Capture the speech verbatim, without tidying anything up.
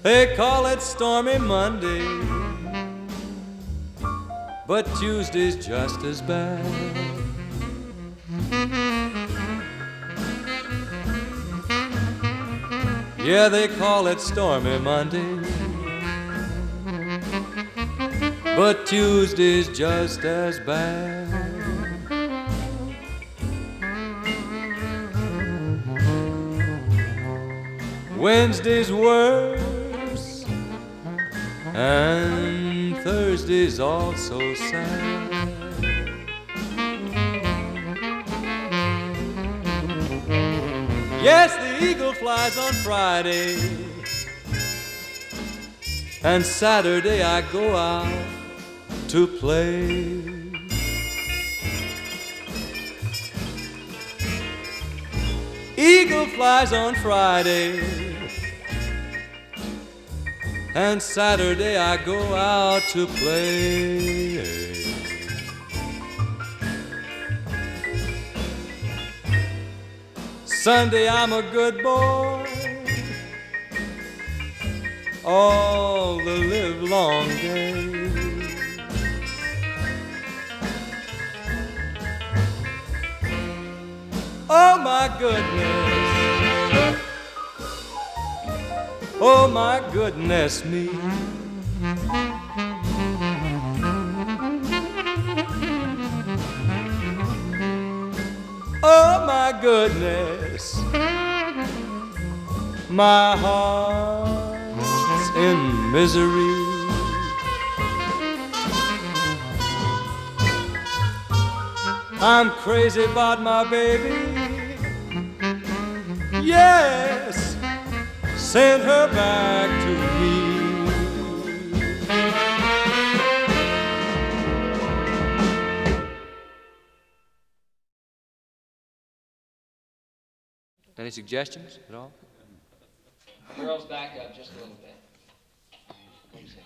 They call it Stormy Monday, but Tuesday's just as bad. Yeah, they call it Stormy Monday, but Tuesday's just as bad. Wednesday's worse, and Thursday's also sad. Yes, the eagle flies on Friday, and Saturday I go out to play. Eagle flies on Friday, and Saturday I go out to play. Sunday I'm a good boy all the livelong day. Oh my goodness, oh my goodness me. Oh my goodness, my heart's in misery. I'm crazy about my baby. Yes, send her back to me. Any suggestions at all? Girls, back up just a little bit.